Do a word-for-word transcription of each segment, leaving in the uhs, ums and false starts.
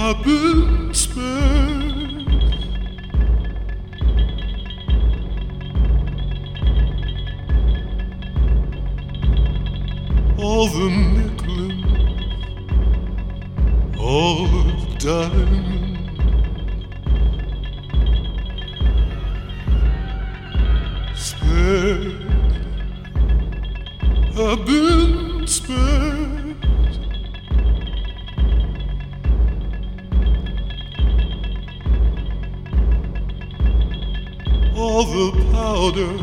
I've been spared. All the nickling, all the diamond, spared. I've been spared. All the powder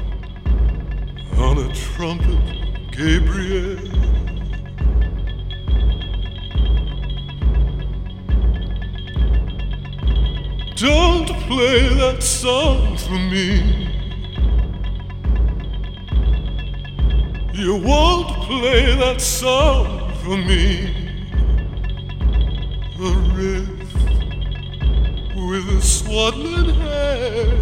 on a trumpet, Gabriel. Don't play that song for me. You won't play that song for me. A riff with a swaddling hair.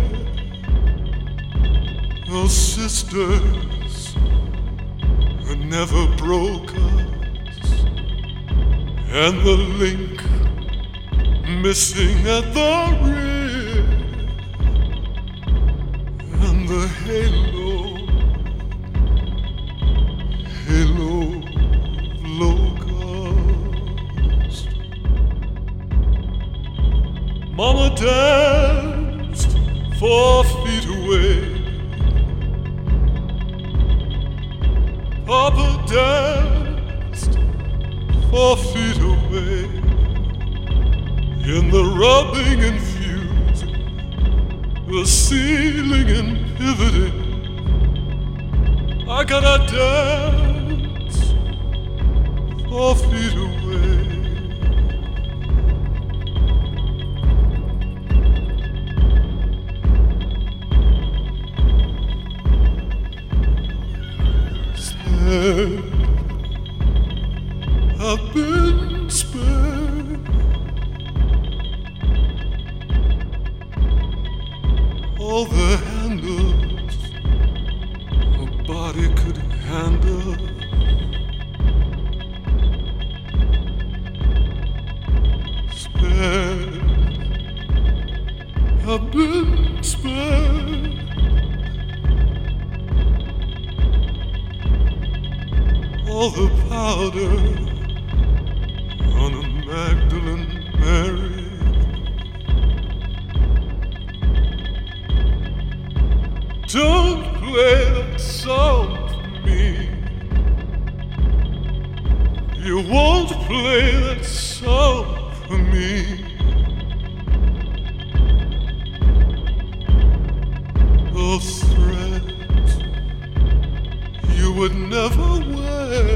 Those sisters who never broke us, and the link missing at the rear, and the halo, halo locust. Mama danced four feet away. Papa danced four feet away. In the rubbing and fusing, the ceiling and pivoting, I gotta dance four feet away. Spared, I've been spared. All the handles a body could handle, spared. I've been spared. All the powder on a Magdalene Mary. Don't play that song for me. You won't play that song for me. Those threads you would never wear,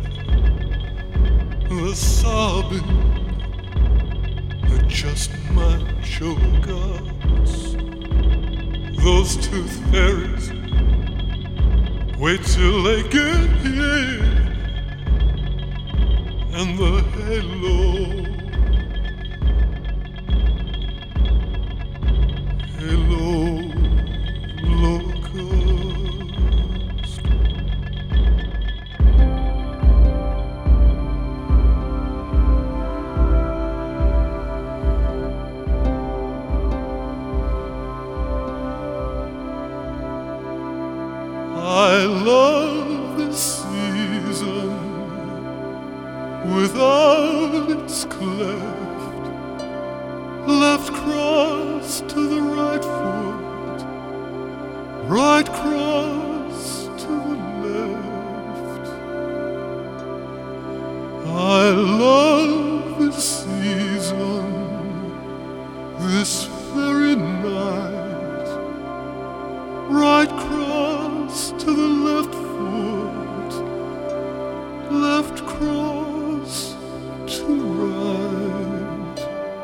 the sobbing that just might choke us. Those tooth fairies, wait till they get here, and the halo, halo locust. I love this season without its cleft, left cross to the right foot, right cross to the left. I love this season, this very night, right cross to the left foot, left cross to right.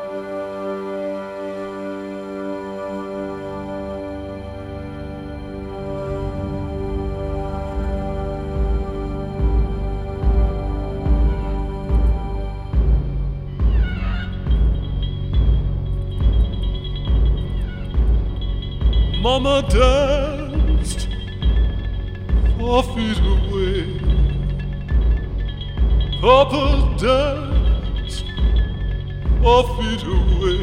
Mama danced four feet away. Papa danced four feet away,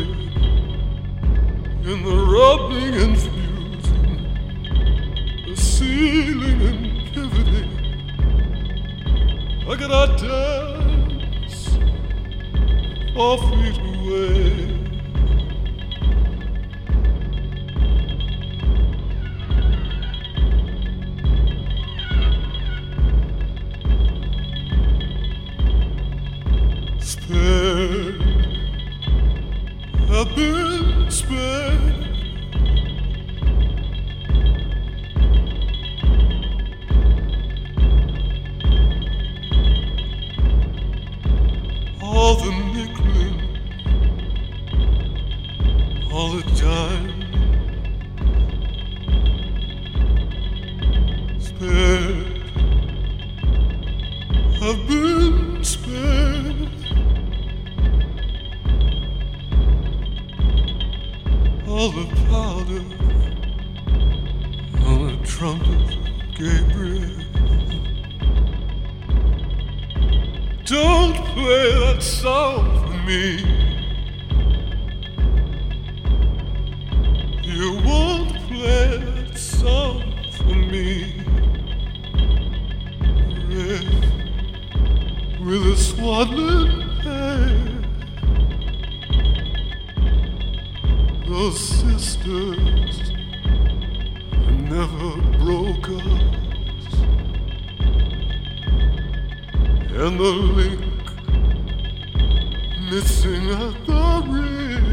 in the rubbing and fusing, the sealing and pivoting, I gotta dance four feet away. Spared, I've been spared. All the nickling, all the time. Spared, I've been spared. All the powder on the trumpet of Gabriel. Don't play that song for me. You won't play that song for me. Red with a swaddling hair. Those sisters never broke us, and the link missing at the ring.